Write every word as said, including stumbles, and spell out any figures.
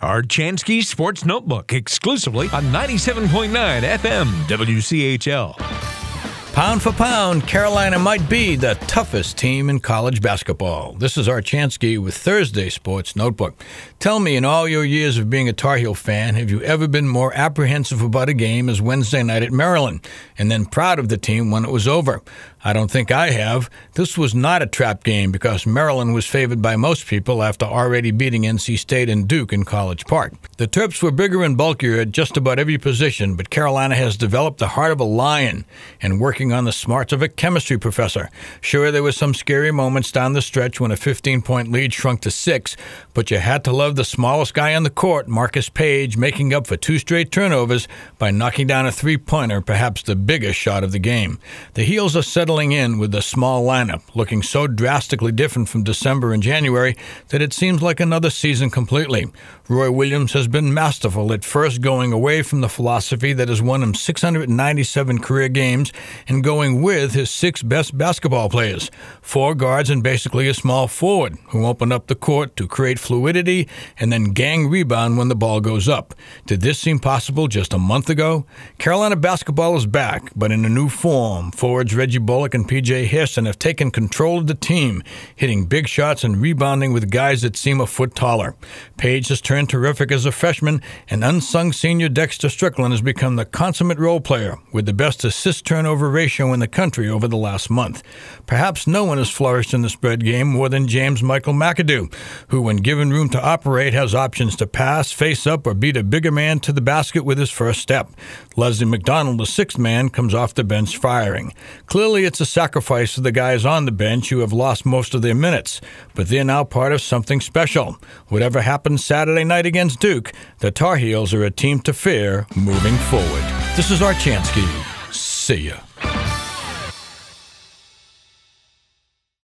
Archansky Sports Notebook, exclusively on ninety-seven point nine F M W C H L. Pound for pound, Carolina might be the toughest team in college basketball. This is Archansky with Thursday Sports Notebook. Tell me, in all your years of being a Tar Heel fan, have you ever been more apprehensive about a game as Wednesday night at Maryland, and then proud of the team when it was over? I don't think I have. This was not a trap game because Maryland was favored by most people after already beating N C State and Duke in College Park. The Terps were bigger and bulkier at just about every position, but Carolina has developed the heart of a lion and working on the smarts of a chemistry professor. Sure, there were some scary moments down the stretch when a fifteen-point lead shrunk to six, but you had to love the smallest guy on the court, Marcus Page, making up for two straight turnovers by knocking down a three-pointer, perhaps the biggest shot of the game. The Heels are settling in with the small lineup, looking so drastically different from December and January that it seems like another season completely. Roy Williams has been masterful at first going away from the philosophy that has won him six hundred ninety-seven career games and going with his six best basketball players, four guards and basically a small forward who open up the court to create fluidity and then gang rebound when the ball goes up. Did this seem possible just a month ago? Carolina basketball is back, but in a new form. Forwards Reggie Bullock and P J Hairston have taken control of the team, hitting big shots and rebounding with guys that seem a foot taller. Page has turned terrific as a freshman, and unsung senior Dexter Strickland has become the consummate role player with the best assist-turnover ratio in the country over the last month. Perhaps no one has flourished in the spread game more than James Michael McAdoo, who, when given room to operate, has options to pass, face up, or beat a bigger man to the basket with his first step. Leslie McDonald, the sixth man, comes off the bench firing. Clearly, it's a sacrifice to the guys on the bench who have lost most of their minutes, but they're now part of something special. Whatever happens Saturday night against Duke, the Tar Heels are a team to fear moving forward. This is Archansky. See ya.